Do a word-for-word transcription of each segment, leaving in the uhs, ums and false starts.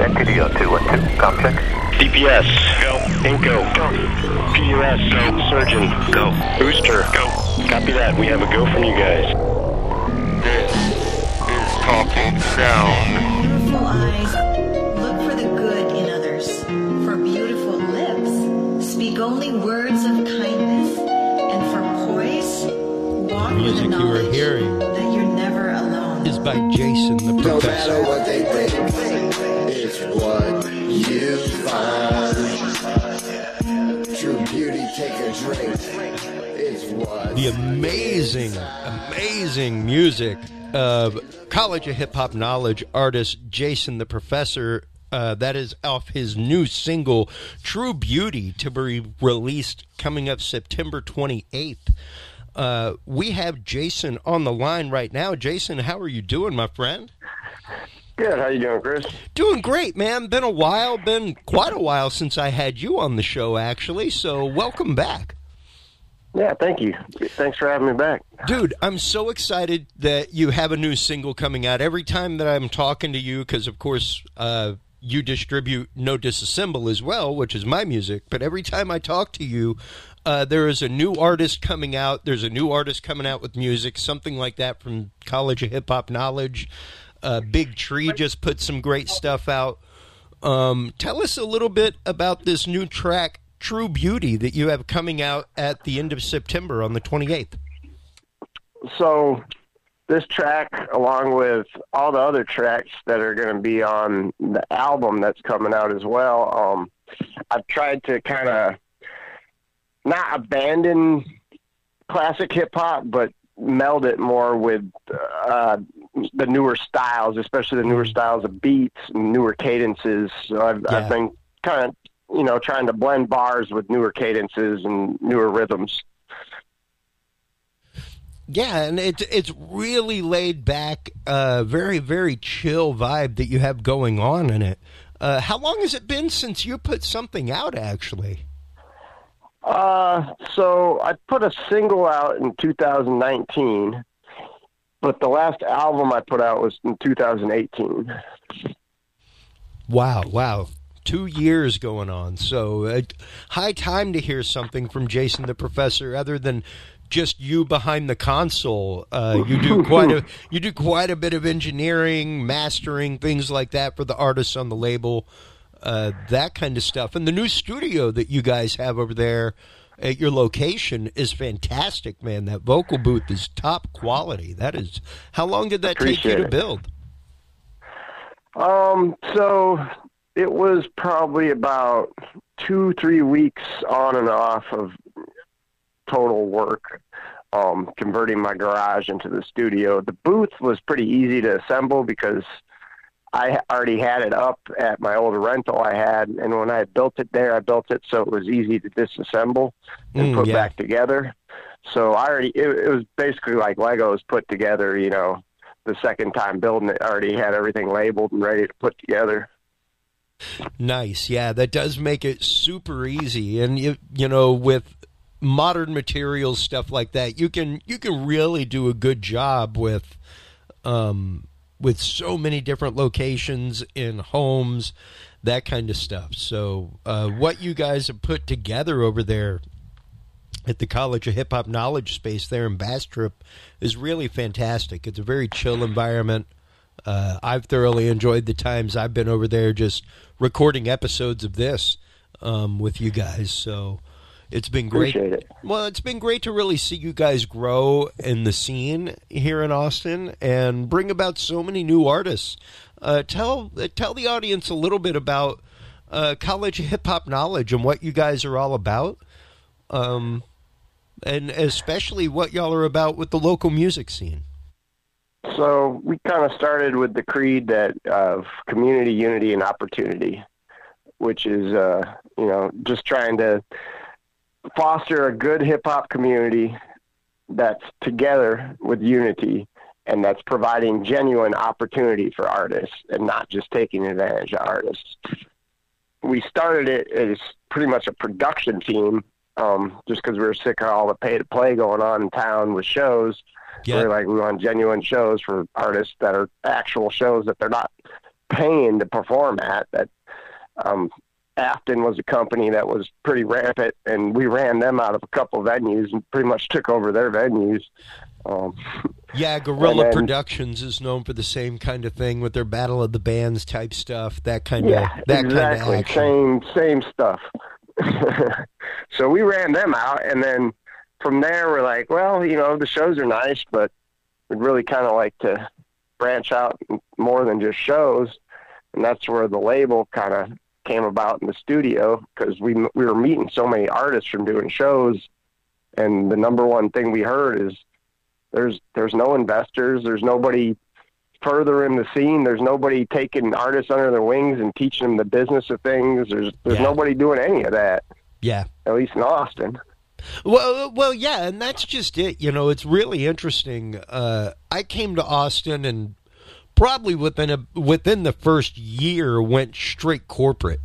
N T D O two one two, com check. D P S, go. Inco, go. P U S, go. Surgeon, go. Booster, go. Copy that. We have a go from you guys. This is Talking Sound. Beautiful eyes, look for the good in others. For beautiful lips, speak only words of kindness. And for poise, walk The music with the you were knowledge hearing that you're never alone. is by Jason the No Professor. matter what they think, it's what you find. True beauty, take a drink. It's what The amazing, amazing music of College of Hip Hop Knowledge artist Jason the Professor. Uh, that is off his new single, True Beauty, to be released coming up September twenty-eighth. Uh, we have Jason on the line right now. Jason, how are you doing, my friend? Good. How you doing, Chris? Doing great, man. Been a while, been quite a while since I had you on the show, actually, so welcome back. Yeah, thank you. Thanks for having me back. Dude, I'm so excited that you have a new single coming out. Every time that I'm talking to you, because, of course, uh, you distribute No Disassemble as well, which is my music, but every time I talk to you, uh, there is a new artist coming out. There's a new artist coming out with music, something like that from College of Hip Hop Knowledge. Uh, Big Tree just put some great stuff out. Um, tell us a little bit about this new track, True Beauty, that you have coming out at the end of September on the twenty-eighth. So this track, along with all the other tracks that are going to be on the album that's coming out as well, um, I've tried to kind of not abandon classic hip-hop, but meld it more with uh, the newer styles, especially the newer styles of beats and newer cadences. So I've, Yeah. I've been kind of, you know, trying to blend bars with newer cadences and newer rhythms. Yeah, and it's it's really laid back, uh, very, very chill vibe that you have going on in it. Uh, how long has it been since you put something out, actually? Uh, so I put a single out in two thousand nineteen, but the last album I put out was in two thousand eighteen. Wow, wow. Two years going on. So uh, high time to hear something from Jason the Professor other than just you behind the console. Uh, you do quite a you do quite a bit of engineering, mastering, things like that for the artists on the label, uh, that kind of stuff. And the new studio that you guys have over there at your location is fantastic, man. That vocal booth is top quality. That is. How long did that take you Appreciate to it. build? Um, so it was probably about two, three weeks on and off of total work, um, converting my garage into the studio. The booth was pretty easy to assemble because I already had it up at my old rental I had, and when I built it there, I built it so it was easy to disassemble and Mm, put yeah. back together. So I already, it, it was basically like Legos put together, you know, the second time building it. I already had everything labeled and ready to put together. Nice. Yeah, that does make it super easy. And you you know, with modern materials, stuff like that, you can you can really do a good job with um with so many different locations in homes, that kind of stuff. So uh, what you guys have put together over there at the College of Hip Hop Knowledge space there in Bastrop is really fantastic. It's a very chill environment. Uh, I've thoroughly enjoyed the times I've been over there just recording episodes of this um, with you guys. So it's been great. Appreciate it. Well, it's been great to really see you guys grow in the scene here in Austin and bring about so many new artists. Uh, tell tell the audience a little bit about uh, College of Hip Hop Knowledge and what you guys are all about, um, and especially what y'all are about with the local music scene. So we kind of started with the creed that of community, unity, and opportunity, which is, uh, you know, just trying to foster a good hip hop community that's together with unity and that's providing genuine opportunity for artists and not just taking advantage of artists. We started it as pretty much a production team, um, just because we were sick of all the pay to play going on in town with shows. Yeah. We're like, we want genuine shows for artists that are actual shows that they're not paying to perform at. That um, Afton was a company that was pretty rampant, and we ran them out of a couple of venues and pretty much took over their venues. Um, yeah, Guerrilla then, Productions is known for the same kind of thing with their Battle of the Bands type stuff. That kind yeah, of that exactly. kind of action. Same same stuff. So we ran them out, and then from there we're like, well, you know, the shows are nice, but we'd really kind of like to branch out more than just shows, and that's where the label kind of came about in the studio, because we we were meeting so many artists from doing shows, and the number one thing we heard is there's there's no investors, there's nobody further in the scene, there's nobody taking artists under their wings and teaching them the business of things. There's there's yeah. nobody doing any of that. Yeah, at least in Austin. Well, well, yeah, and that's just it. You know, it's really interesting. Uh, I came to Austin and probably within a within the first year went straight corporate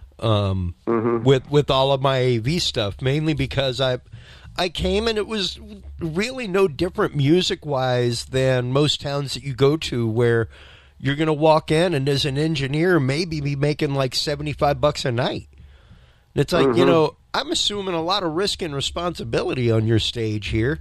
um, mm-hmm. with with all of my A V stuff, mainly because I I came and it was really no different music wise than most towns that you go to, where you're going to walk in and as an engineer maybe be making like seventy-five bucks a night. And it's like, mm-hmm. you know, I'm assuming a lot of risk and responsibility on your stage here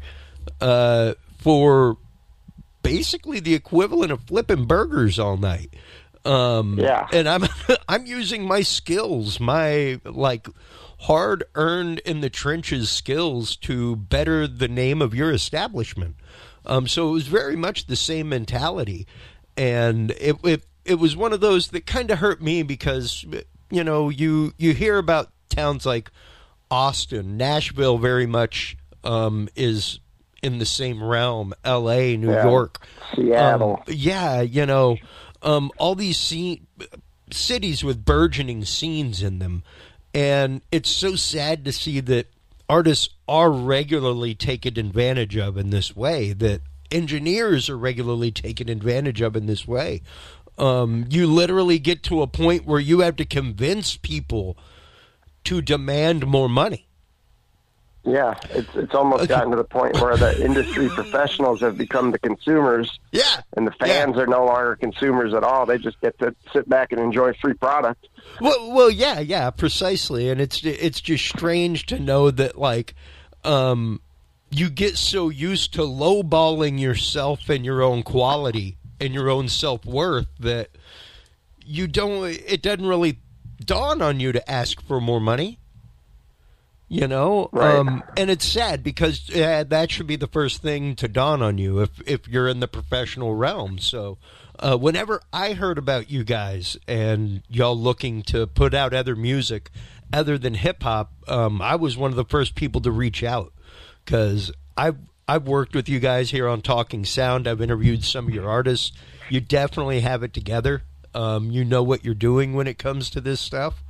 uh, for basically the equivalent of flipping burgers all night. Um, yeah. And I'm I'm using my skills, my like hard earned in the trenches skills to better the name of your establishment. Um, so it was very much the same mentality, and it it it was one of those that kind of hurt me because you know you you hear about towns like Austin, Nashville very much um, is in the same realm. L A, New yeah. York, Seattle. Um, yeah, you know, um, all these scene, cities with burgeoning scenes in them. And it's so sad to see that artists are regularly taken advantage of in this way, that engineers are regularly taken advantage of in this way. Um, you literally get to a point where you have to convince people to demand more money. Yeah, it's it's almost gotten to the point where the industry professionals have become the consumers. Yeah. And the fans yeah. are no longer consumers at all. They just get to sit back and enjoy free product. Well, well, yeah, yeah, precisely. And it's it's just strange to know that, like, um, you get so used to lowballing yourself and your own quality and your own self-worth that you don't, it doesn't really dawn on you to ask for more money. You know, right. um, and it's sad because uh, that should be the first thing to dawn on you if if you're in the professional realm. So uh, whenever I heard about you guys and y'all looking to put out other music other than hip hop, um, I was one of the first people to reach out because I've I've worked with you guys here on Talking Sound. I've interviewed some of your artists. You definitely have it together. Um, you know what you're doing when it comes to this stuff.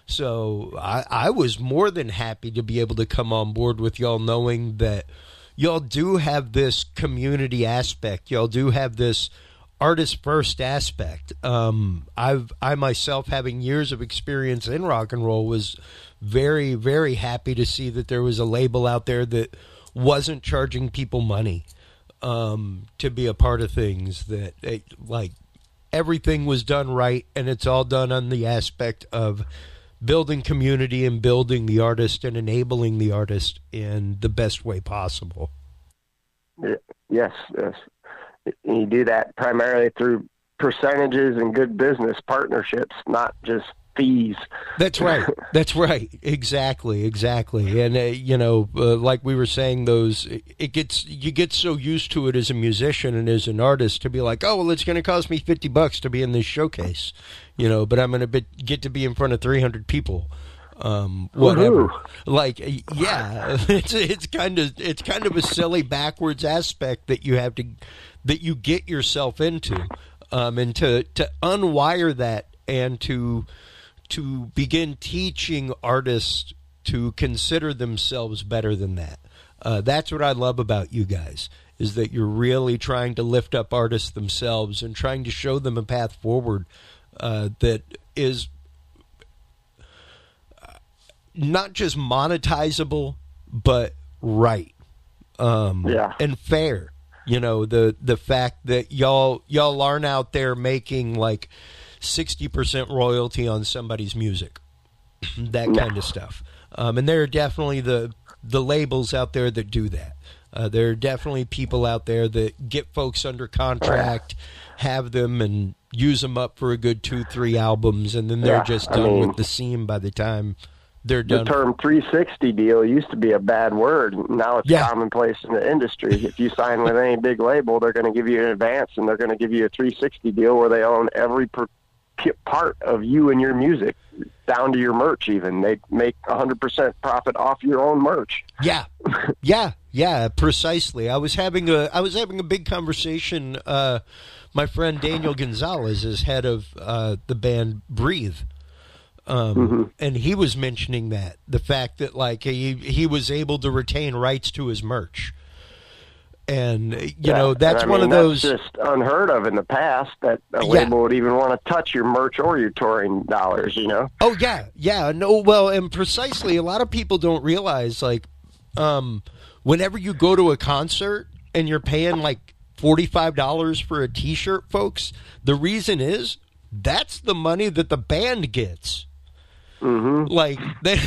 So I, I was more than happy to be able to come on board with y'all, knowing that y'all do have this community aspect. Y'all do have this artist first aspect. Um, I've I myself, having years of experience in rock and roll, was very, very happy to see that there was a label out there that wasn't charging people money um, to be a part of things. That it, like everything was done right, and it's all done on the aspect of building community and building the artist and enabling the artist in the best way possible. Yes, yes. And you do that primarily through percentages and good business partnerships, not just fees. That's right. That's right. Exactly. Exactly. And uh, you know, uh, like we were saying, those it gets you get so used to it as a musician and as an artist to be like, oh well, it's going to cost me fifty bucks to be in this showcase, you know, but I'm going to get to be in front of three hundred people, um, whatever. Woo-hoo. Like, yeah, it's it's kind of it's kind of a silly backwards aspect that you have to that you get yourself into, um, and to to unwire that and to to begin teaching artists to consider themselves better than that. Uh, that's what I love about you guys, is that you're really trying to lift up artists themselves and trying to show them a path forward uh, that is not just monetizable, but right um, yeah. and fair. You know, the the fact that y'all y'all aren't out there making like sixty percent royalty on somebody's music. That kind of stuff. Um, and there are definitely the the labels out there that do that. Uh, there are definitely people out there that get folks under contract, have them, and use them up for a good two, three albums, and then they're Yeah, just I done mean, with the scene by the time they're The done. term three sixty deal used to be a bad word. Now it's Yeah. commonplace in the industry. If you sign with any big label, they're going to give you an advance, and they're going to give you a three sixty deal where they own every per- part of you and your music, down to your merch even. They make one hundred percent profit off your own merch. Yeah, yeah, yeah, precisely. I was having a I was having a big conversation. Uh, my friend Daniel Gonzalez is head of uh, the band Breathe, um, Mm-hmm. and he was mentioning that the fact that like he he was able to retain rights to his merch, and you Yeah, know that's and I one mean, of those. That's just unheard of in the past, that a Yeah. label would even want to touch your merch or your touring dollars, you know? Oh yeah, yeah. No, well, and precisely, a lot of people don't realize like, um, whenever you go to a concert and you're paying like forty-five dollars for a T-shirt, folks, the reason is that's the money that the band gets. Mm-hmm. Like they.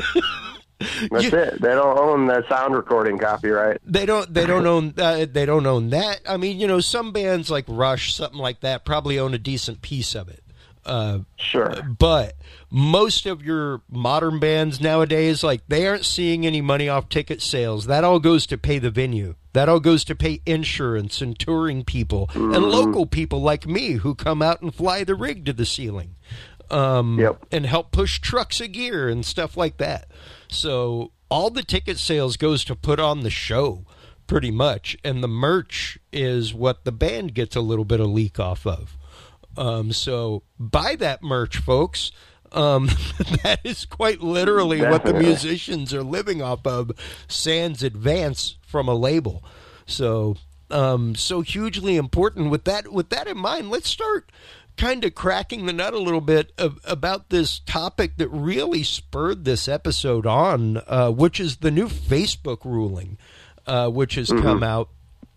That's You- it. They don't own the sound recording copyright. They don't. They don't own. Uh, they don't own that. I mean, you know, some bands like Rush, something like that, probably own a decent piece of it. Uh, Sure. But most of your modern bands nowadays, like, they aren't seeing any money off ticket sales. That all goes to pay the venue. That all goes to pay insurance and touring people and local people like me who come out and fly the rig to the ceiling. Um, Yep. and help push trucks of gear and stuff like that. So all the ticket sales goes to put on the show, pretty much, and the merch is what the band gets a little bit of leak off of. Um, so buy that merch, folks. Um, that is quite literally what the Definitely. musicians are living off of, sans advance from a label. So, um, so hugely important. With that, with that in mind, let's start kind of cracking the nut a little bit of, about this topic that really spurred this episode on, uh, which is the new Facebook ruling, uh, which has Mm-hmm. come out.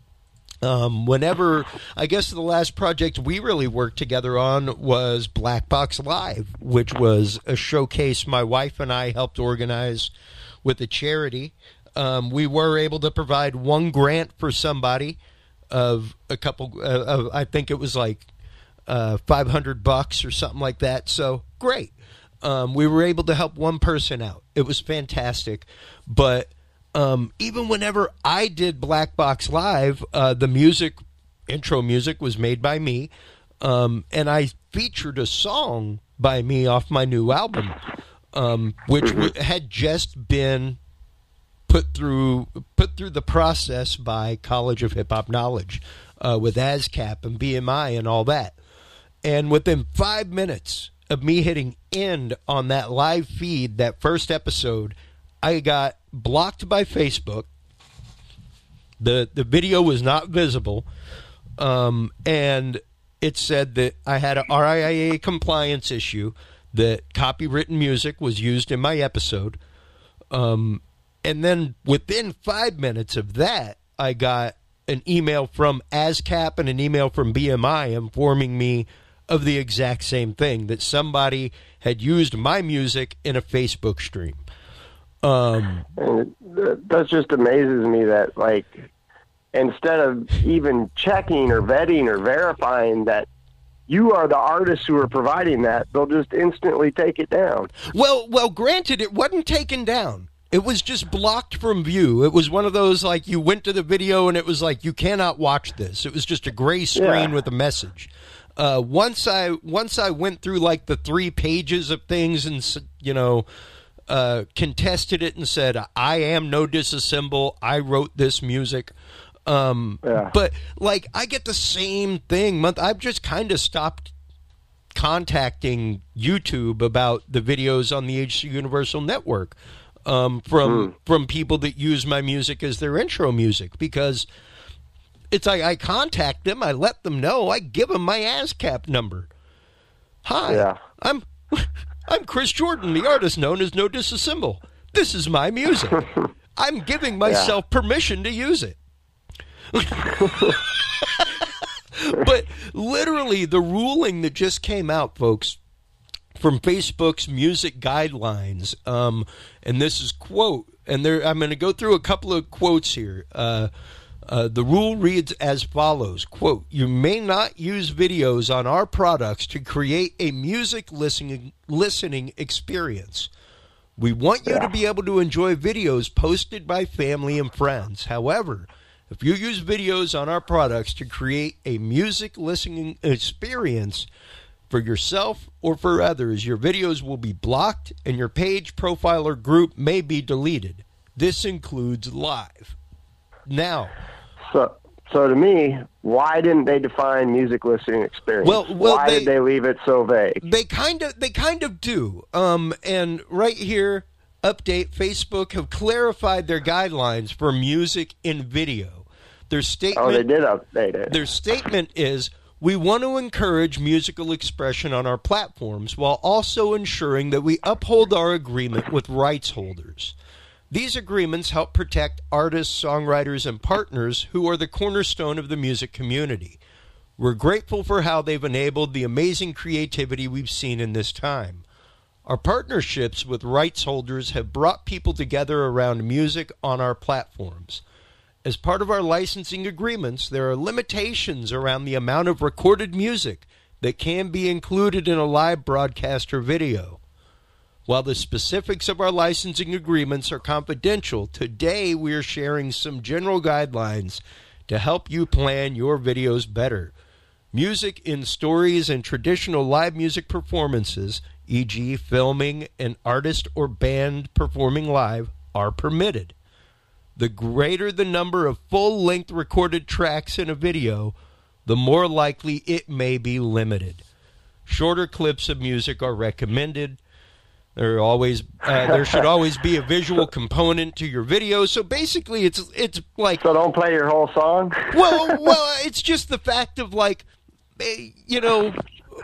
Um, whenever, I guess the last project we really worked together on was Black Box Live, which was a showcase my wife and I helped organize with a charity. Um, we were able to provide one grant for somebody of a couple, uh, of, I think it was like uh, five hundred bucks or something like that. So great. Um, we were able to help one person out. It was fantastic. But Um, even whenever I did Black Box Live, uh, the music, intro music was made by me, um, and I featured a song by me off my new album, um, which w- had just been put through put through the process by College of Hip Hop Knowledge uh, with ASCAP and B M I and all that. And within five minutes of me hitting end on that live feed, that first episode, I got blocked by Facebook. The the video was not visible. Um, and it said that I had a R I A compliance issue, that copywritten music was used in my episode. Um, and then within five minutes of that, I got an email from ASCAP and an email from B M I informing me of the exact same thing, that somebody had used my music in a Facebook stream. Um, And it, that just amazes me that, like, instead of even checking or vetting or verifying that you are the artists who are providing that, they'll just instantly take it down. Well, well, granted, it wasn't taken down. It was just blocked from view. It was one of those, like, you went to the video and it was like, you cannot watch this. It was just a gray screen Yeah. with a message. Uh, once I once I went through like the three pages of things and s- you know uh, contested it and said, I am no disassemble. I wrote this music. Um, Yeah. But like, I get the same thing. Month I've just kind of stopped contacting YouTube about the videos on the H C Universal Network um, from from people that use my music as their intro music, because it's like I contact them, I let them know, I give them my ASCAP number. Hi, Yeah. I'm I'm Chris Jordan, the artist known as No Disassemble. This is my music. I'm giving myself permission to use it. But literally, the ruling that just came out, folks, from Facebook's music guidelines, um, and this is quote, and there I'm going to go through a couple of quotes here. Uh, uh, the rule reads as follows, quote, "You may not use videos on our products to create a music listening listening experience. We want you Yeah. to be able to enjoy videos posted by family and friends. However, if you use videos on our products to create a music listening experience for yourself or for others, your videos will be blocked and your page, profile, or group may be deleted. This includes live." Now, So, so to me, why didn't they define music listening experience? Well- well, why they- did they leave it so vague? they kind of they kind of do. Um, and right here, update, Facebook have clarified their guidelines for music in video. Their statement Oh, they did update it. Their statement is, "We want to encourage musical expression on our platforms while also ensuring that we uphold our agreement with rights holders. These agreements help protect artists, songwriters, and partners who are the cornerstone of the music community. We're grateful for how they've enabled the amazing creativity we've seen in this time. Our partnerships with rights holders have brought people together around music on our platforms. As part of our licensing agreements, there are limitations around the amount of recorded music that can be included in a live broadcast or video. While the specifics of our licensing agreements are confidential, today we are sharing some general guidelines to help you plan your videos better. Music in stories and traditional live music performances, for example filming an artist or band performing live, are permitted. The greater the number of full-length recorded tracks in a video, the more likely it may be limited. Shorter clips of music are recommended. There are always uh, there should always be a visual component to your video. So basically, it's it's like So don't play your whole song? well, well, it's just the fact of like, eh, you know,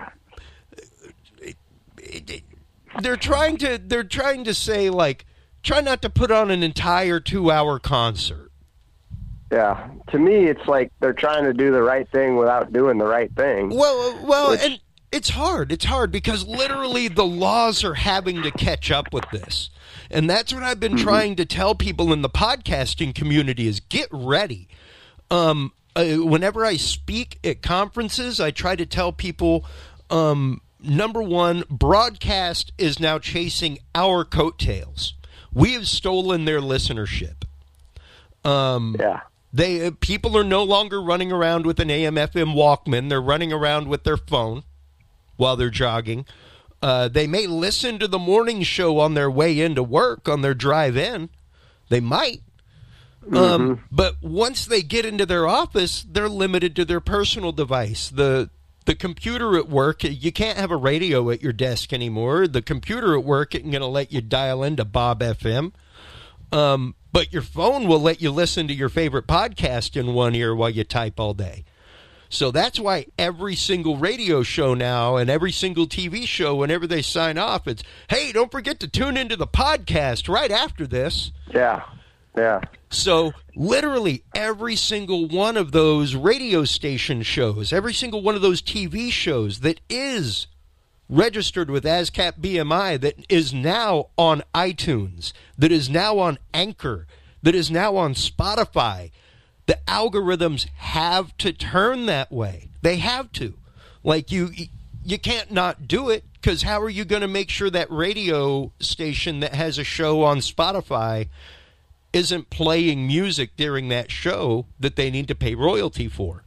they're trying to they're trying to say like, try not to put on an entire two-hour concert. Yeah. To me, it's like they're trying to do the right thing without doing the right thing. Well, well, Which- and it's hard. It's hard because literally the laws are having to catch up with this. And that's what I've been Mm-hmm. trying to tell people in the podcasting community is get ready. Um, uh, whenever I speak at conferences, I try to tell people, um, number one, broadcast is now chasing our coattails. We have stolen their listenership. Um, Yeah. They uh, people are no longer running around with an A M F M Walkman. They're running around with their phone while they're jogging. Uh, they may listen to the morning show on their way into work, on their drive in. They might. Um, but once they get into their office, they're limited to their personal device. The the computer at work, you can't have a radio at your desk anymore. The computer at work isn't going to let you dial into Bob F M. Um, but your phone will let you listen to your favorite podcast in one ear while you type all day. So that's why every single radio show now and every single T V show, whenever they sign off, it's, hey, don't forget to tune into the podcast right after this. Yeah. Yeah. So literally every single one of those radio station shows, every single one of those T V shows that is registered with ASCAP B M I, that is now on iTunes, that is now on Anchor, that is now on Spotify, the algorithms have to turn that way. They have to. Like, you you can't not do it, because how are you going to make sure that radio station that has a show on Spotify isn't playing music during that show that they need to pay royalty for?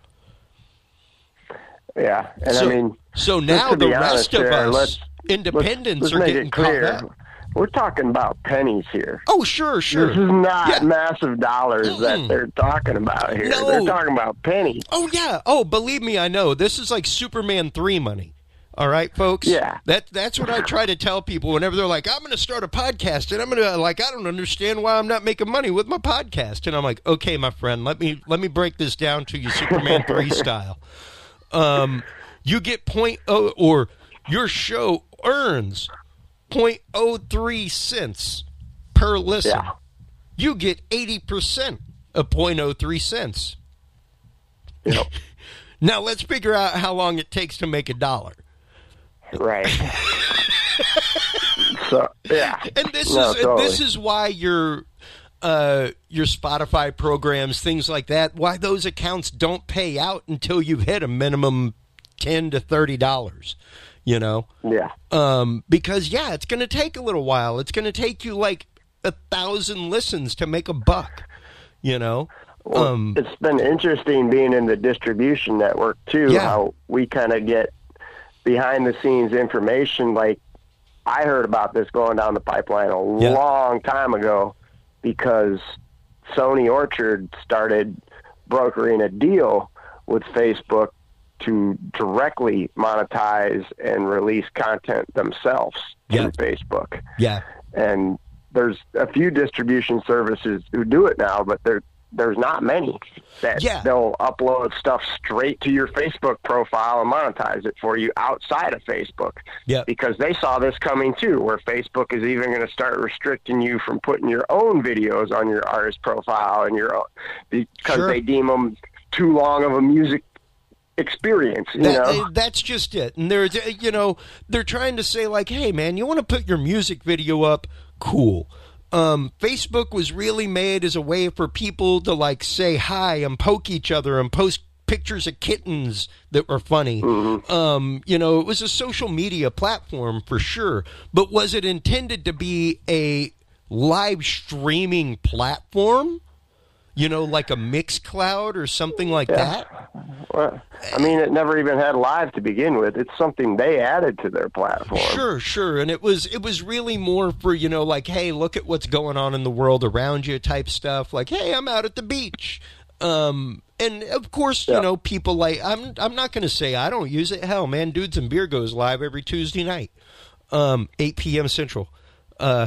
Yeah. And so, I mean, so just now to the be rest honest of here, us, let's- independents, let's are make getting it clear. caught up. We're talking about pennies here. Oh, sure, sure. This is not Yeah. massive dollars Mm-mm. that they're talking about here. No. They're talking about pennies. Oh, yeah. Oh, believe me, I know. This is like Superman three money. All right, folks? Yeah. That, that's what I try to tell people whenever they're like, I'm going to start a podcast, and I'm going to, like, I don't understand why I'm not making money with my podcast. And I'm like, okay, my friend, let me let me break this down to you Superman three style. Um, you get point oh, or your show earns point oh three cents per listen. Yeah. You get eighty percent of point oh three cents. Yep. Now let's figure out how long it takes to make a dollar. Right. So yeah. And this no, is totally. this is why your uh, your Spotify programs, things like that, why those accounts don't pay out until you've hit a minimum ten to thirty dollars. You know. Yeah. Um, because yeah, it's going to take a little while. It's going to take you like a thousand listens to make a buck. You know. Well, um, it's been interesting being in the distribution network too. Yeah. How we kind of get behind the scenes information. Like I heard about this going down the pipeline a Yeah. long time ago because Sony Orchard started brokering a deal with Facebook to directly monetize and release content themselves Yeah. through Facebook. yeah. And there's a few distribution services who do it now, but there there's not many that Yeah. they'll upload stuff straight to your Facebook profile and monetize it for you outside of Facebook. Yeah. Because they saw this coming too, where Facebook is even going to start restricting you from putting your own videos on your artist profile and your own, because Sure. they deem them too long of a music experience, you That- know? uh, that's just it. And there's, uh, you know, they're trying to say like, hey, man, you want to put your music video up? Cool. Um, Facebook was really made as a way for people to like say hi and poke each other and post pictures of kittens that were funny. Mm-hmm. Um, you know, it was a social media platform for sure. But was it intended to be a live streaming platform? You know, like a Mixcloud or something like that? Well, I mean, it never even had live to begin with. It's something they added to their platform. Sure, sure. And it was it was really more for, you know, like, hey, look at what's going on in the world around you type stuff. Like, hey, I'm out at the beach. Um, and of course, Yeah. you know, people like I'm I'm not going to say I don't use it. Hell, man, Dudes and Beer goes live every Tuesday night, um, eight p.m. Central. Uh,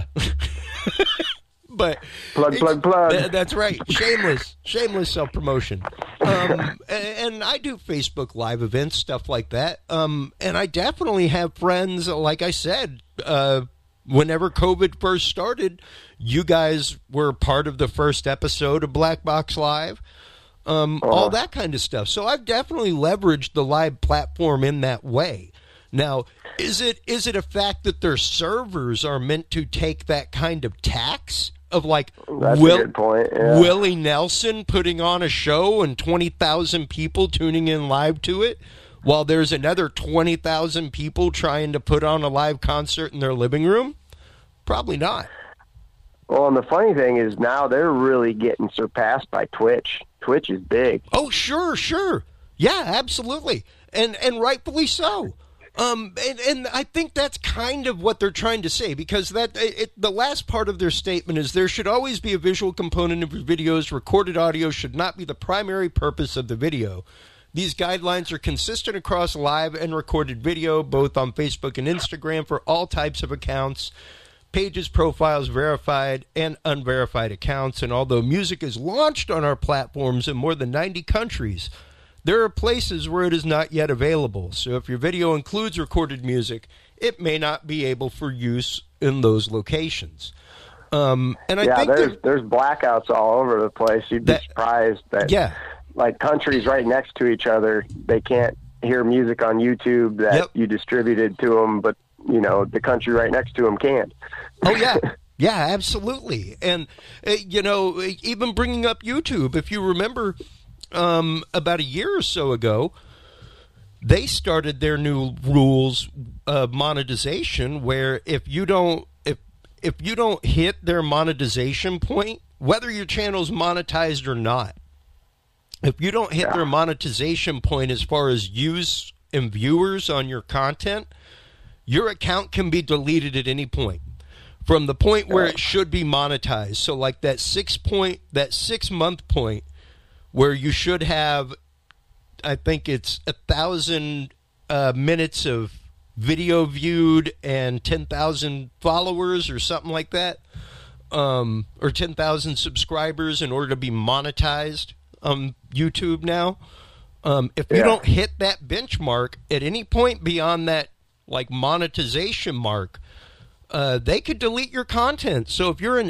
but Plug, plug, plug. Th- that's right. Shameless, shameless self promotion. Um, and, and I do Facebook Live events, stuff like that. Um, and I definitely have friends. Like I said, uh, whenever COVID first started, you guys were part of the first episode of Black Box Live. Um, Uh-huh. all that kind of stuff. So I've definitely leveraged the live platform in that way. Now, is it is it a fact that their servers are meant to take that kind of tax of like That's Will, a good point. Yeah. Willie Nelson putting on a show and twenty thousand people tuning in live to it, while there's another twenty thousand people trying to put on a live concert in their living room? Probably not. Well, and the funny thing is now they're really getting surpassed by Twitch. Twitch is big. Oh, sure, sure. Yeah, absolutely. And and rightfully so. Um, and, and I think that's kind of what they're trying to say, because that it, the last part of their statement is there should always be a visual component of your videos. Recorded audio should not be the primary purpose of the video. These guidelines are consistent across live and recorded video, both on Facebook and Instagram for all types of accounts, pages, profiles, verified and unverified accounts. And although music is launched on our platforms in more than ninety countries, there are places where it is not yet available. So if your video includes recorded music, it may not be able for use in those locations. Um, and I yeah, think there's that, there's blackouts all over the place. You'd be That- surprised that yeah, like countries right next to each other, they can't hear music on YouTube that Yep. you distributed to them, but you know the country right next to them can. oh yeah, yeah, absolutely. And uh, you know, even bringing up YouTube, if you remember, um, about a year or so ago, they started their new rules of monetization, where if you don't if if you don't hit their monetization point, whether your channel's monetized or not, if you don't hit their monetization point as far as use and viewers on your content, your account can be deleted at any point from the point where it should be monetized. So like that six point that six month point where you should have, I think it's a thousand uh, minutes of video viewed and ten thousand followers or something like that, um, or ten thousand subscribers in order to be monetized on YouTube now. Um, if you Yeah. don't hit that benchmark at any point beyond that, like monetization mark, uh, they could delete your content. So if you're an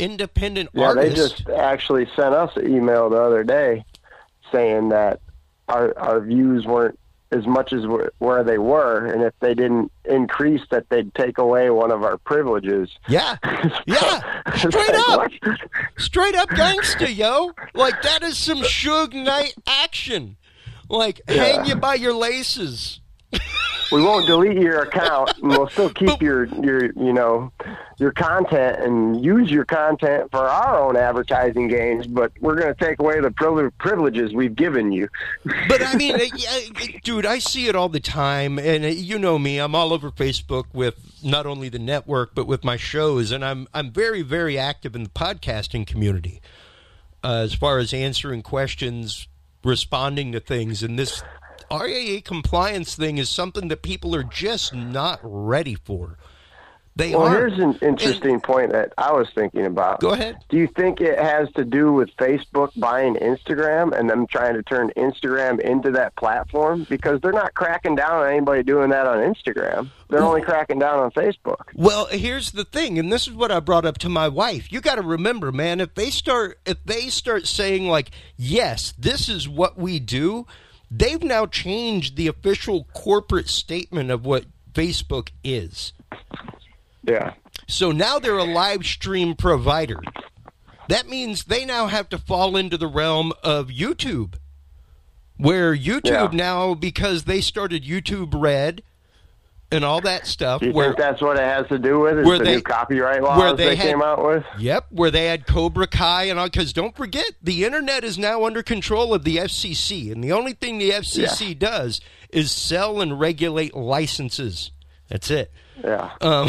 independent Yeah, artist, they just actually sent us an email the other day saying that our our views weren't as much as wh- where they were, and if they didn't increase, that they'd take away one of our privileges. Yeah, yeah, straight like, up, what? straight up gangster, yo. Like that is some Suge Knight action. Like Yeah. hang you by your laces. We won't delete your account, and we'll still keep your your you know your content and use your content for our own advertising gains. But we're going to take away the priv- privileges we've given you. But I mean, uh, yeah, dude, I see it all the time, and uh, you know me, I'm all over Facebook with not only the network but with my shows, and I'm I'm very very active in the podcasting community uh, as far as answering questions, responding to things, and this R A A compliance thing is something that people are just not ready for. They Well, are. here's an interesting And- point that I was thinking about. Go ahead. Do you think it has to do with Facebook buying Instagram and them trying to turn Instagram into that platform? Because they're not cracking down on anybody doing that on Instagram. They're only cracking down on Facebook. Well, here's the thing, and this is what I brought up to my wife. You got to remember, man, if they start if they start saying like, "Yes, this is what we do," they've now changed the official corporate statement of what Facebook is. Yeah. So now they're a live stream provider. That means they now have to fall into the realm of YouTube, where YouTube Yeah. now, because they started YouTube Red and all that stuff. Do you where, think that's what it has to do with? Is where the they- new copyright where laws they they, had- came out with? Yep, where they had Cobra Kai and all. Because don't forget, the internet is now under control of the F C C, and the only thing the F C C Yeah. does is sell and regulate licenses. That's it. Yeah. Um,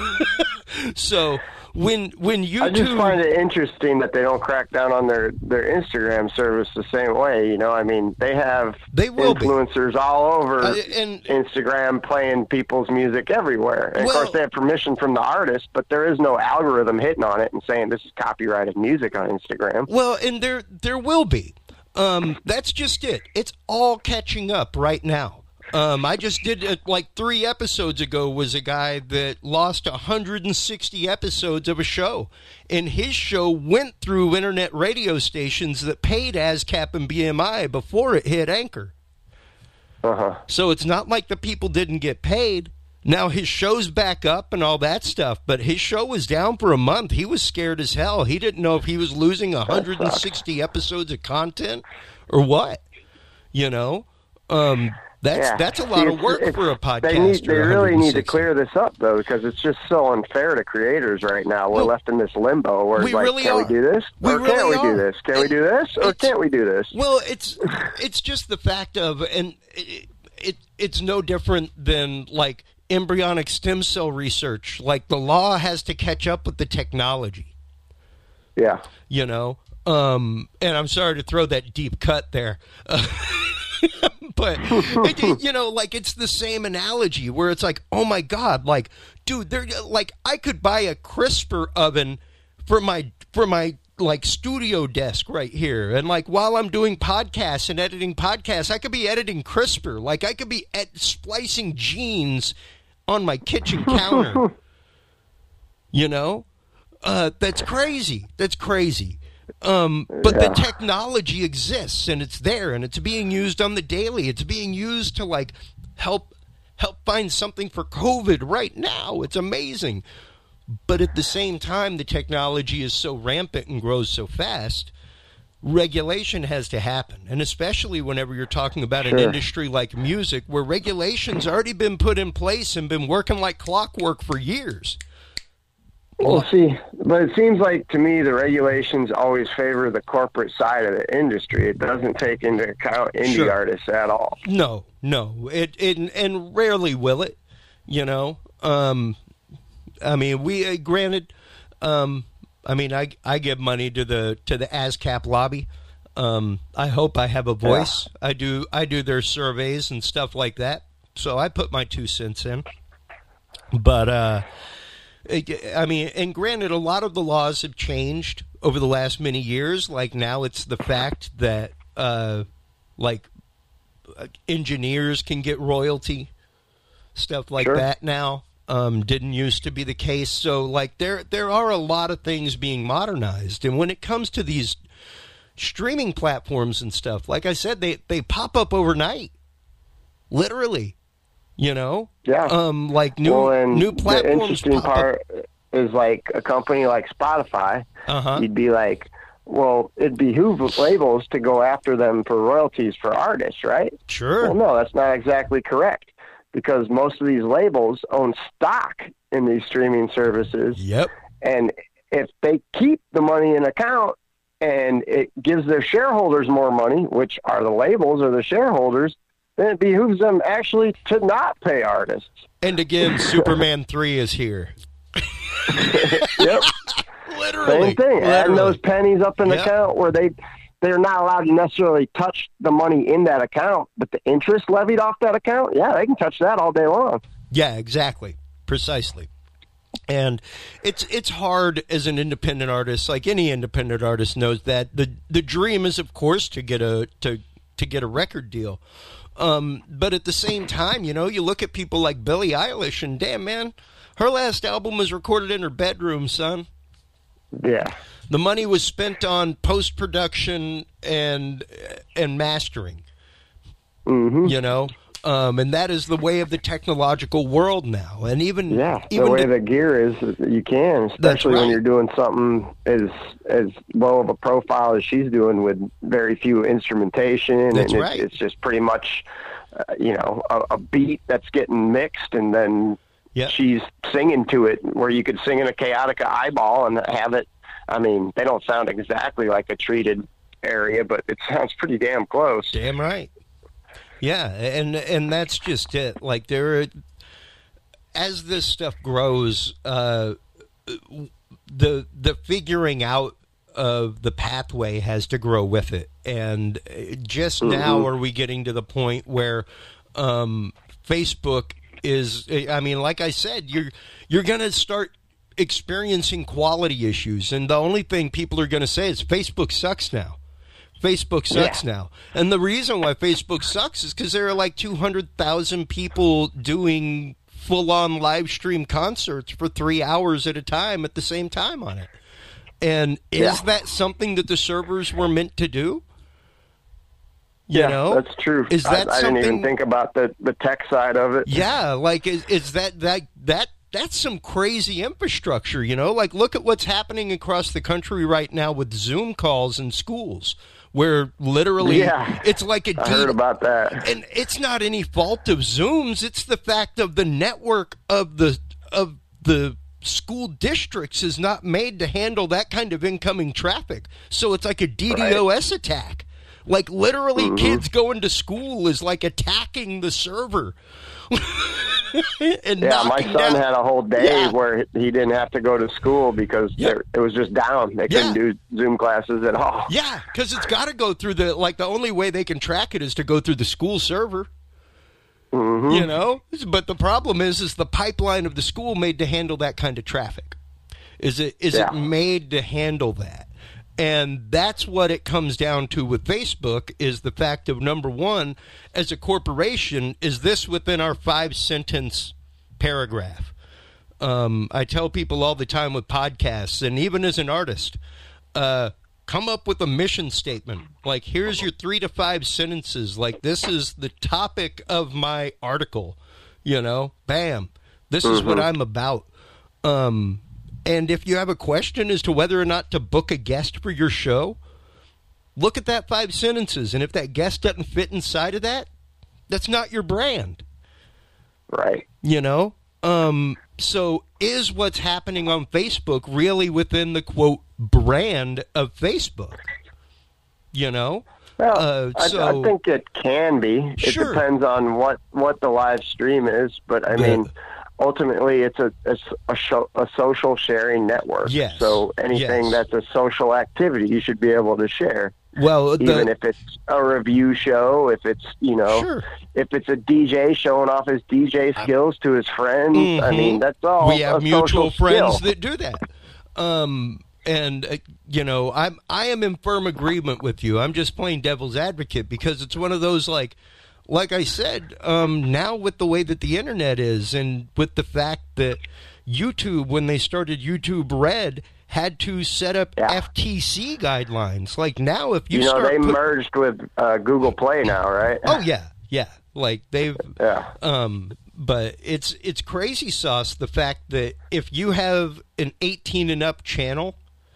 so when when YouTube, I just find it interesting that they don't crack down on their, their Instagram service the same way. You know, I mean, they have They will be. influencers all over Uh, and- Instagram playing people's music everywhere. And Well- of course, they have permission from the artist, but there is no algorithm hitting on it and saying this is copyrighted music on Instagram. well, and there there will be. Um, that's just it. It's all catching up right now. Um, I just did uh, like three episodes ago was a guy that lost one hundred sixty episodes of a show, and his show went through internet radio stations that paid ASCAP and B M I before it hit Anchor. Uh-huh. So it's not like the people didn't get paid. Now his show's back up and all that stuff, but his show was down for a month. He was scared as hell. He didn't know if he was losing one hundred sixty episodes of content or what. You know, um, that's Yeah. that's a lot See, of it's- work it's- for a podcast. They need, they really need to clear this up, though, because it's just so unfair to creators right now. We're Well, left in this limbo where we it's like, really can are. we do this? We or really can't we are. do this? Can we And do this? Or it's- can't we do this? Well, it's it's just the fact of, and it, it it's no different than like embryonic stem cell research. Like the law has to catch up with the technology. Yeah. You know, um, and I'm sorry to throw that deep cut there. Uh, but it, you know, like it's the same analogy where it's like, oh my god, like, dude, they're like, I could buy a CRISPR oven for my for my like studio desk right here, and like while I'm doing podcasts and editing podcasts, I could be editing CRISPR, like I could be ed- splicing genes on my kitchen counter. You know, uh, that's crazy. That's crazy. Um, but Yeah. the technology exists and it's there and it's being used on the daily. It's being used to like help help find something for COVID right now. It's amazing. But at the same time, the technology is so rampant and grows so fast. Regulation has to happen, and especially whenever you're talking about an Sure. industry like music, where regulations already been put in place and been working like clockwork for years. Well, see, but it seems like to me the regulations always favor the corporate side of the industry. It doesn't take into account indie Sure. artists at all. No, no, it, it and rarely will it. You know, um, I mean, we uh, granted. Um, I mean, I I give money to the to the ASCAP lobby. Um, I hope I have a voice. I do. I do their surveys and stuff like that. So I put my two cents in. But uh, I mean, and granted, a lot of the laws have changed over the last many years. Like now, it's the fact that uh, like engineers can get royalty, stuff like Sure. that now. Um, didn't used to be the case. So like there there are a lot of things being modernized. And when it comes to these streaming platforms and stuff, like I said, they, they pop up overnight. Literally. You know? Yeah. Um, like new well, and new platforms. The interesting pop part up. is like a company like Spotify. Uh-huh. You'd be like, well, it'd behoove labels to go after them for royalties for artists, right? Sure. Well, no, that's not exactly correct, because most of these labels own stock in these streaming services. Yep. And if they keep the money in account and it gives their shareholders more money, which are the labels or the shareholders, then it behooves them actually to not pay artists. And again, Superman three is here. Yep. Literally. Same thing. Literally. Adding those pennies up in the Yep. account where they, they're not allowed to necessarily touch the money in that account, but the interest levied off that account, yeah, they can touch that all day long. Yeah, exactly. Precisely. And it's it's hard as an independent artist, like any independent artist knows that. The the dream is, of course, to get a to to get a record deal. Um, but at the same time, you know, you look at people like Billie Eilish, and damn, man, her last album was recorded in her bedroom, son. Yeah. The money was spent on post-production and and mastering, Mm-hmm. you know, um, and that is the way of the technological world now. And even Yeah, even the way to- the gear is, you can, especially right. when you're doing something as as low of a profile as she's doing with very few instrumentation. That's and right. it's, it's just pretty much, uh, you know, a, a beat that's getting mixed, and then Yep. she's singing to it, where you could sing in a Chaotica eyeball and have it. I mean, they don't sound exactly like a treated area, but it sounds pretty damn close. Damn right. Yeah, and and that's just it. Like there, are, as this stuff grows, uh, the the figuring out of the pathway has to grow with it. And just Mm-hmm. now are we getting to the point where um, Facebook is. I mean, like I said, you're you're going to start experiencing quality issues, and the only thing people are going to say is Facebook sucks now. Facebook sucks Yeah. now. And the reason why Facebook sucks is because there are like two hundred thousand people doing full-on live stream concerts for three hours at a time at the same time on it. And is Yeah. that something that the servers were meant to do? You Yeah, know? that's true. Is that I, I didn't even something- think about the, the tech side of it. Yeah, like is, is that that that that's some crazy infrastructure, you know? Like look at what's happening across the country right now with Zoom calls in schools, where literally Yeah. it's like a I heard D- about that. and it's not any fault of Zooms, it's the fact of the network of the of the school districts is not made to handle that kind of incoming traffic. So it's like a D DoS attack. Like literally Mm-hmm. kids going to school is like attacking the server. and Yeah, my knocking son down- had a whole day Yeah. where he didn't have to go to school because Yeah. there, it was just down. They couldn't Yeah. do Zoom classes at all. Yeah, because it's got to go through the, like, the only way they can track it is to go through the school server. Mm-hmm. You know? But the problem is, is the pipeline of the school made to handle that kind of traffic? Is it is Yeah. it made to handle that? And that's what it comes down to with Facebook, is the fact of, number one, as a corporation, is this within our five-sentence paragraph? Um, I tell people all the time with podcasts, and even as an artist, uh, come up with a mission statement. Like, here's your three to five sentences. Like, this is the topic of my article. You know, bam. This is what I'm about. Um, and if you have a question as to whether or not to book a guest for your show, look at that five sentences. And if that guest doesn't fit inside of that, that's not your brand. Right. You know? Um, so is what's happening on Facebook really within the, quote, brand of Facebook? You know? Well, Uh, I, so- I think it can be. It Sure. depends on what, what the live stream is, but I mean, ultimately, it's a it's a, show, a social sharing network. Yes. So anything Yes. that's a social activity, you should be able to share. Well, the, Even if it's a review show, if it's, you know, Sure. if it's a D J showing off his D J skills to his friends, I Mhm. mean, that's all we have a mutual social friends skill. that do that. Um, and uh, you know, I'm I am in firm agreement with you. I'm just playing devil's advocate because it's one of those, like, like I said, um, now with the way that the internet is, and with the fact that YouTube, when they started YouTube Red, had to set up Yeah. F T C guidelines. Like now, if you, You know, start they put- merged with uh, Google Play now, right? oh yeah, yeah, like they've Yeah. um, but it's it's crazy sauce the fact that if you have an eighteen and up channel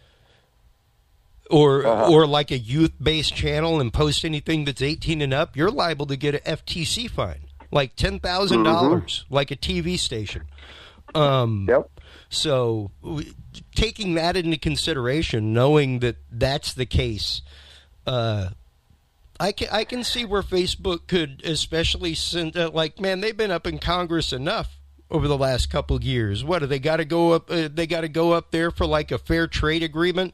or Uh-huh. or like a youth based channel and post anything that's eighteen and up, you're liable to get an F T C fine, like ten thousand dollars, like a T V station. Um, Yep. So w- taking that into consideration, knowing that that's the case, uh, I can I can see where Facebook could, especially since uh, like man, they've been up in Congress enough over the last couple of years. What do they got to go up? Uh, they got to go up there for like a fair trade agreement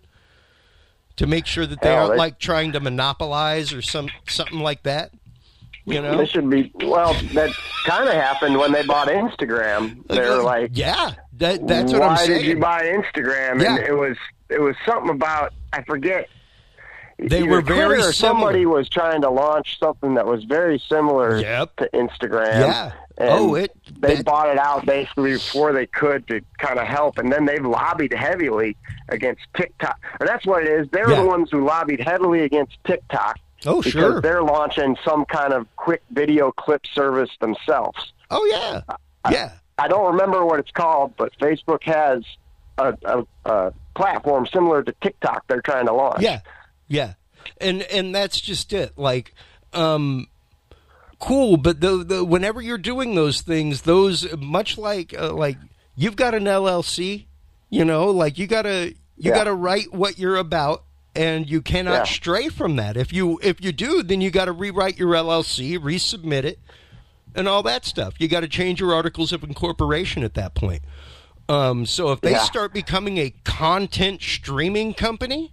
to make sure that they Hell, aren't they- like trying to monopolize or some something like that. You know, They should be. Well, that kind of happened when they bought Instagram. They were like, yeah, that that's what why I'm saying. did you buy Instagram? Yeah. And it was it was something about I forget. They either were very Twitter or somebody similar. was trying to launch something that was very similar Yep. to Instagram. Yeah. And Oh, it- they that- bought it out basically before they could to kind of help, and then they've lobbied heavily against TikTok. And that's what it is. They're Yeah. the ones who lobbied heavily against TikTok. Oh, because sure. they're launching some kind of quick video clip service themselves. Oh yeah, yeah. I don't remember what it's called, but Facebook has a, a, a platform similar to TikTok they're trying to launch. Yeah, yeah, and and that's just it. Like, um, cool. But the, the whenever you're doing those things, those much like uh, like you've got an L L C, you know, like you gotta you Yeah. gotta write what you're about, and you cannot Yeah. stray from that. If you if you do, then you got to rewrite your L L C, resubmit it, and all that stuff. You got to change your articles of incorporation at that point. Um, so if they Yeah. start becoming a content streaming company,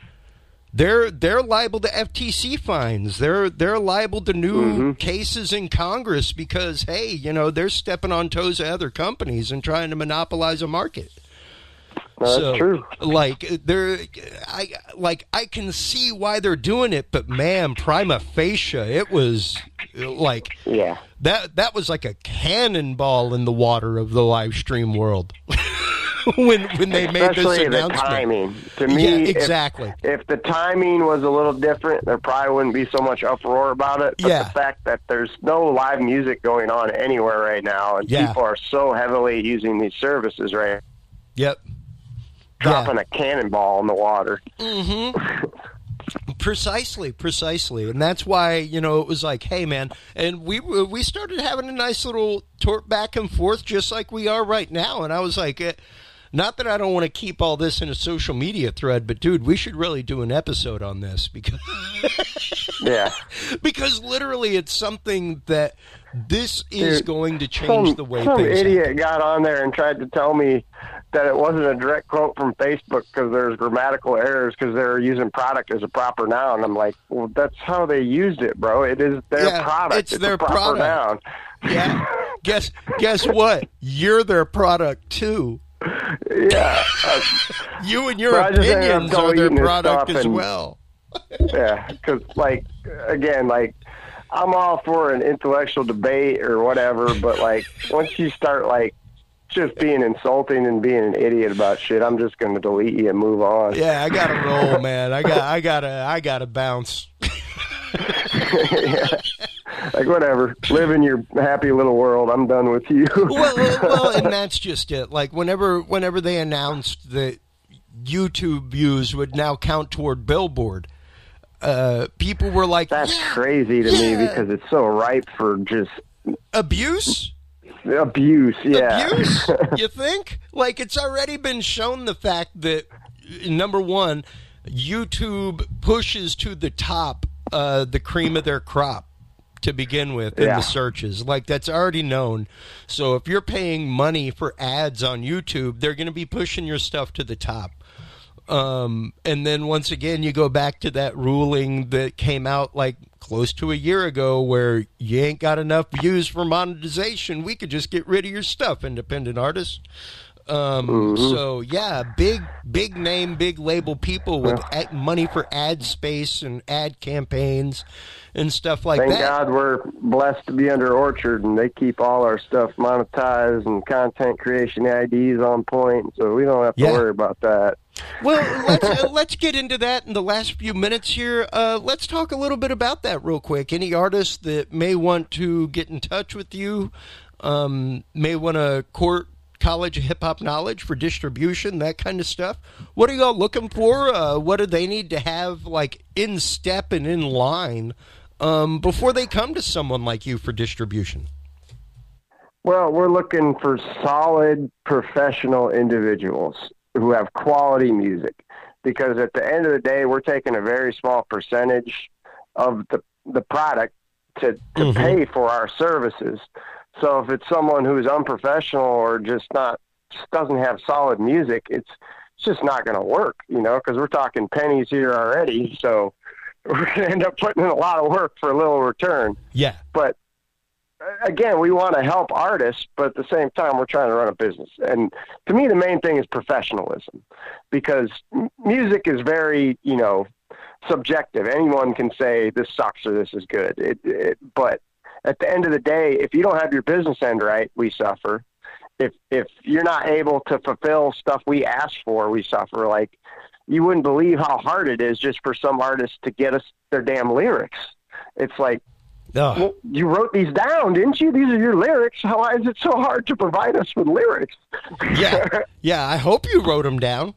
they're they're liable to F T C fines. They're they're liable to new Mm-hmm. cases in Congress because hey, you know, they're stepping on toes of other companies and trying to monopolize a market. No, that's So, true. Like they're, I like I can see why they're doing it, but man, prima facie, it was like Yeah. that. That was like a cannonball in the water of the live stream world when when they made this Especially the announcement. timing. To me, Yeah, if- exactly. If, the timing was a little different, there probably wouldn't be so much uproar about it. But Yeah. the fact that there's no live music going on anywhere right now, and Yeah. people are so heavily using these services right Yep. dropping Yeah. a cannonball in the water. Precisely, precisely, and that's why you know it was like, hey, man, and we we started having a nice little talk back and forth, just like we are right now. And I was like, eh, not that I don't want to keep all this in a social media thread, but dude, we should really do an episode on this because Yeah. because literally it's something that this is Dude, going to change some, the way some things idiot happen. got on there and tried to tell me that it wasn't a direct quote from Facebook because there's grammatical errors because they're using product as a proper noun. I'm like, well, that's how they used it, bro. It is their Yeah, product. it's It's, their a proper product. noun. Yeah, guess guess what? You're their product too. Yeah. Uh, You and your But I just ended up opinions are their deleting this product stuff as and- well. yeah. Because, like, again, like, I'm all for an intellectual debate or whatever, but, like, once you start, like, just being insulting and being an idiot about shit, I'm just going to delete you and move on. Yeah, I gotta roll, man. I got, I gotta, I gotta bounce. Yeah. Like, whatever. Live in your happy little world. I'm done with you. well, well, well, and that's just it. Like whenever, whenever they announced that YouTube views would now count toward Billboard, uh, people were like, That's yeah, crazy to yeah. me because it's so ripe for just abuse. abuse. Yeah. Abuse? You think? Like it's already been shown the fact that number one, YouTube pushes to the top uh, the cream of their crop to begin with in Yeah. the searches. Like that's already known. So if you're paying money for ads on YouTube, they're going to be pushing your stuff to the top. Um, and then once again, you go back to that ruling that came out like close to a year ago where you ain't got enough views for monetization. We could just get rid of your stuff, independent artists. Um, Mm-hmm. So yeah, big, big name, big label people with ad- money for ad space and ad campaigns and stuff like Thank that. God we're blessed to be under Orchard, and they keep all our stuff monetized and content creation I Ds on point, so we don't have to Yeah. worry about that. Well, let's uh, let's get into that in the last few minutes here. Uh, let's talk a little bit about that real quick. Any artists that may want to get in touch with you, um, may want to court College of Hip Hop Knowledge for distribution, that kind of stuff. What are y'all looking for? Uh, what do they need to have like in step and in line um, before they come to someone like you for distribution? Well, we're looking for solid professional individuals who have quality music, because at the end of the day, we're taking a very small percentage of the the product to, to mm-hmm. pay for our services. So if it's someone who's unprofessional or just not, just doesn't have solid music, it's, it's just not going to work, you know, because we're talking pennies here already. So we're going to end up putting in a lot of work for a little return. Yeah. But again, we want to help artists, but at the same time, we're trying to run a business. And to me, the main thing is professionalism, because m- music is very, you know, subjective. Anyone can say this sucks or this is good. It, it, but at the end of the day, if you don't have your business end right, we suffer. If if you're not able to fulfill stuff we ask for, we suffer. Like, you wouldn't believe how hard it is just for some artists to get us their damn lyrics. It's like, oh. Well, you wrote these down, didn't you? These are your lyrics. Why is it so hard to provide us with lyrics? Yeah, yeah. I hope you wrote them down.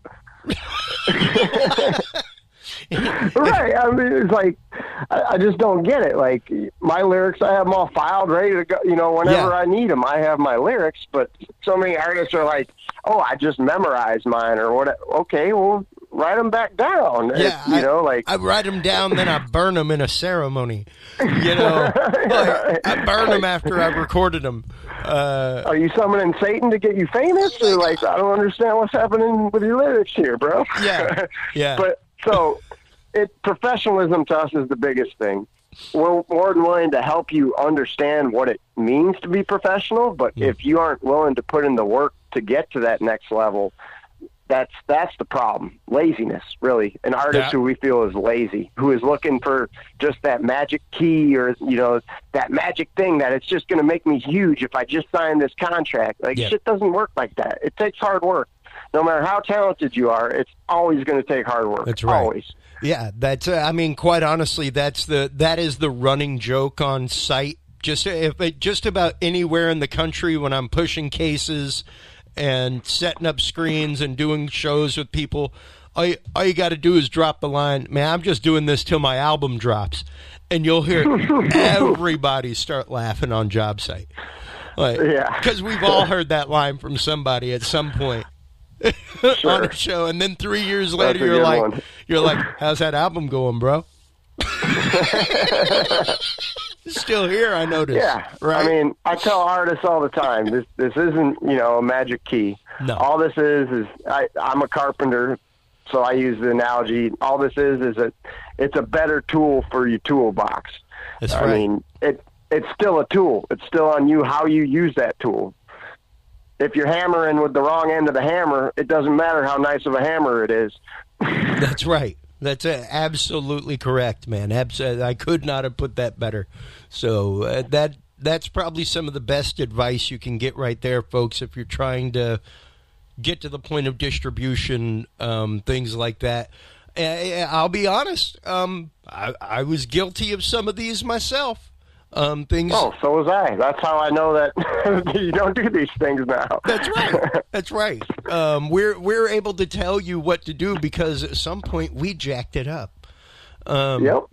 Right. I mean, it's like, I, I just don't get it. Like, my lyrics, I have them all filed, ready to go. You know, whenever Yeah. I need them, I have my lyrics. But so many artists are like, oh, I just memorized mine or what. Okay, well, write them back down. Yeah, It- you I, know, like I write them down, then I burn them in a ceremony. You know, like, I burn them after I recorded them. Uh, are you summoning Satan to get you famous? Or like, I don't understand what's happening with your lyrics here, bro. Yeah, yeah. But so, it professionalism to us is the biggest thing. We're more than willing to help you understand what it means to be professional, but Yeah. if you aren't willing to put in the work to get to that next level, that's that's the problem. Laziness, really. An artist Yeah. who we feel is lazy, who is looking for just that magic key or, you know, that magic thing that it's just going to make me huge if I just sign this contract. Like, Yeah. shit doesn't work like that. It takes hard work. No matter how talented you are, it's always going to take hard work. That's right. Always. Yeah, that's. Uh, I mean, quite honestly, that's the that is the running joke on site. Just if it, just about anywhere in the country when I'm pushing cases and setting up screens and doing shows with people, all you, all you got to do is drop the line, man, I'm just doing this till my album drops, and you'll hear everybody start laughing on job site. Like, Yeah. because we've all heard that line from somebody at some point. Sure. On a show, and then three years That's later, a you're good like, one. you're like, how's that album going, bro? Still here, I noticed. Yeah, right. I mean, I tell artists all the time, this this isn't, you know, a magic key. No. All this is is I, I'm a carpenter, so I use the analogy. All this is is a it's a better tool for your toolbox. That's I right. mean, it it's still a tool. It's still on you how you use that tool. If you're hammering with the wrong end of the hammer, it doesn't matter how nice of a hammer it is. That's right. That's uh, absolutely correct, man. Abs- I could not have put that better. So uh, that that's probably some of the best advice you can get right there, folks, if you're trying to get to the point of distribution, um, things like that. Uh, I'll be honest. Um, I, I was guilty of some of these myself. Um, things. Oh, so was I. That's how I know that you don't do these things now. That's right. That's right. Um, we're we're able to tell you what to do because at some point we jacked it up. Um, Yep.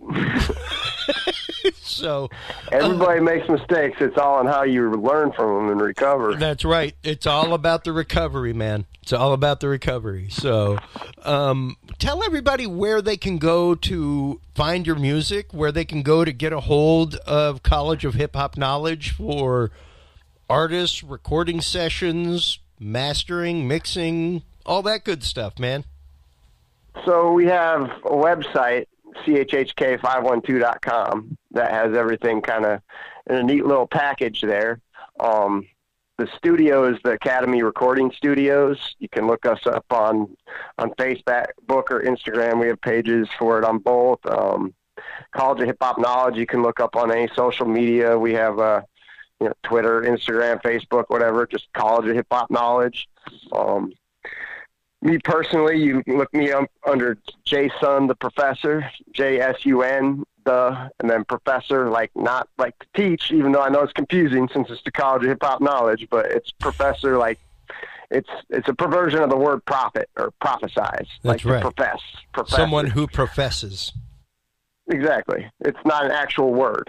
So Everybody makes mistakes. It's all on how you learn from them and recover. that's right. It's all about the recovery, man. It's all about the recovery. So um, tell everybody where they can go to find your music, where they can go to get a hold of College of Hip Hop Knowledge for artists, recording sessions, mastering, mixing, all that good stuff, man. So we have a website, C H H K five one two dot com, that has everything kind of in a neat little package there. Um, the studio is the Academy Recording Studios. You can look us up on, on Facebook or Instagram. We have pages for it on both. Um, College of Hip Hop Knowledge, you can look up on any social media. We have uh, you know, Twitter, Instagram, Facebook, whatever, just College of Hip Hop Knowledge. Um, me personally, you can look me up under Jason the Professor, J S U N the, and then Professor, like not like to teach, even though I know it's confusing since it's the College of Hip Hop Knowledge, but it's Professor, like it's it's a perversion of the word prophet or prophesize. That's like right. Profess, professor. Someone who professes. Exactly. It's not an actual word.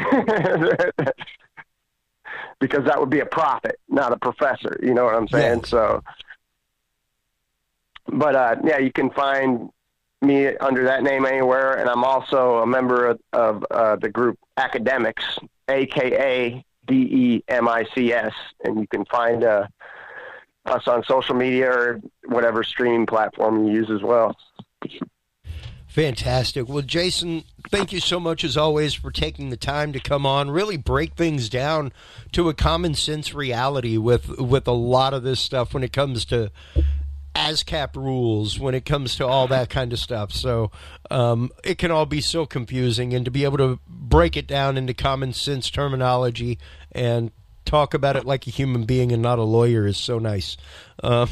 Because that would be a prophet, not a professor. You know what I'm saying? Yes. So, but uh, yeah, you can find me under that name anywhere. And I'm also a member of, of uh, the group Academics, A K A D E M I C S. And you can find uh, us on social media or whatever streaming platform you use as well. Fantastic. Well, Jason, thank you so much as always for taking the time to come on, really break things down to a common sense reality with with a lot of this stuff when it comes to ASCAP rules, when it comes to all that kind of stuff. So um, it can all be so confusing, and to be able to break it down into common sense terminology and talk about it like a human being and not a lawyer is so nice. Um,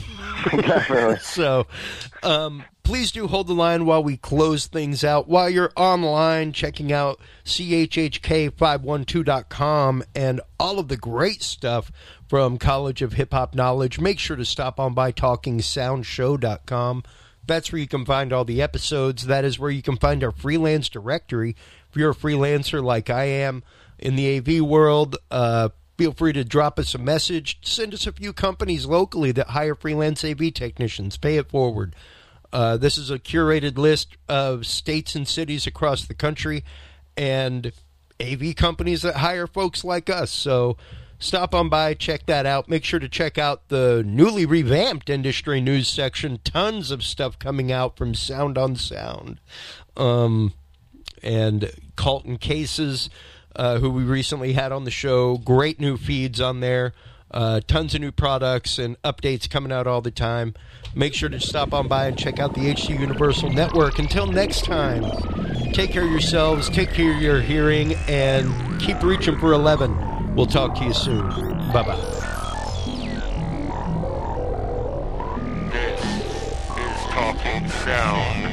so um, please do hold the line while we close things out. While you're online checking out C H H K five one two dot com and all of the great stuff from College of Hip Hop Knowledge, make sure to stop on by talking sound show dot com. That's where you can find all the episodes. That is where you can find our freelance directory. If you're a freelancer like I am in the A V world, uh, feel free to drop us a message. Send us a few companies locally that hire freelance A V technicians. Pay it forward. Uh, this is a curated list of states and cities across the country and A V companies that hire folks like us. So stop on by, check that out. Make sure to check out the newly revamped industry news section. Tons of stuff coming out from Sound on Sound. Um, and Carlton Cases, Uh, who we recently had on the show. Great new feeds on there. Uh, tons of new products and updates coming out all the time. Make sure to stop on by and check out the H C Universal Network. Until next time, take care of yourselves, take care of your hearing, and keep reaching for eleven. We'll talk to you soon. Bye-bye. This is Talking Sound.